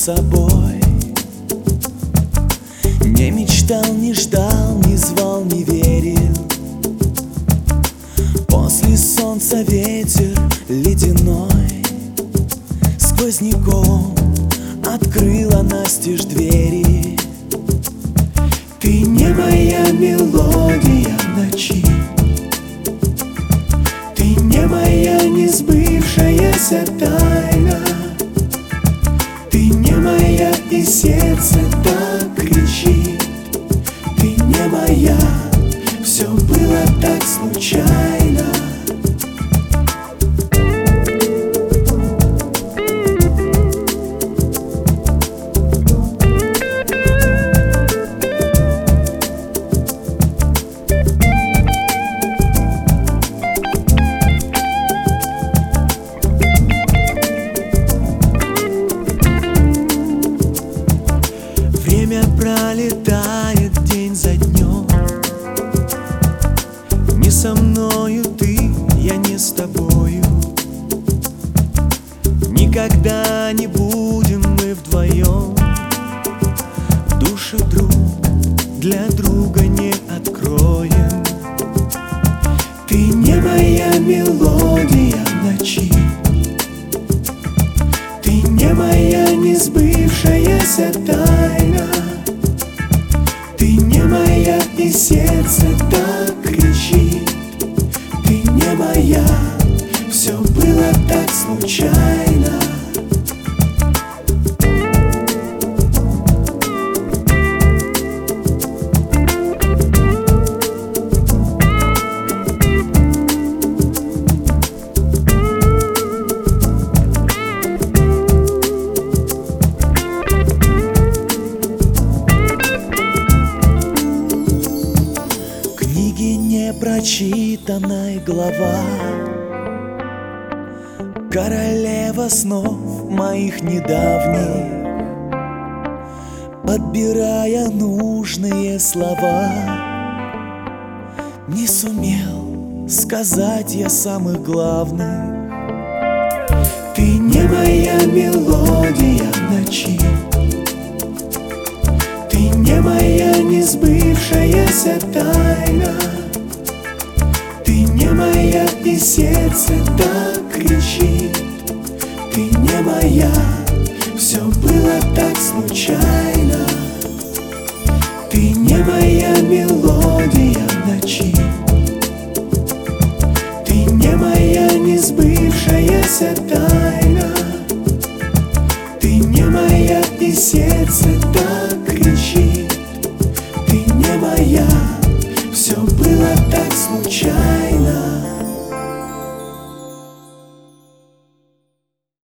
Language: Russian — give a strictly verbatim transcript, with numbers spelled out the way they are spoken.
собой. Не мечтал, не ждал, не звал, не верил. После солнца ветер ледяной сквозняком открыла настежь двери. Ты не моя мелодия в ночи, ты не моя несбывшаяся тайна, ты не моя, и сердце так кричит. Ты не моя, все было так случайно. Время пролетает день за днем. Не со мною ты, я не с тобою. Никогда не будем мы вдвоем. Души друг для друга не откроем. Ты не моя мелодия в ночи, ты не моя несбывшаяся тайна, ты не моя, и сердце так кричит. Ты не моя, все было так случайно. Непрочитанная глава, королева снов моих недавних, подбирая нужные слова, не сумел сказать я самых главных. Ты не моя мелодия в ночи, ты не моя несбывшаяся тайна, ты не моя, и сердце так кричит. Ты не моя, все было так случайно. Ты не моя мелодия в ночи, ты не моя несбывшаяся тайна, ты не моя, и сердце так кричит. Ты не моя, все было так случайно.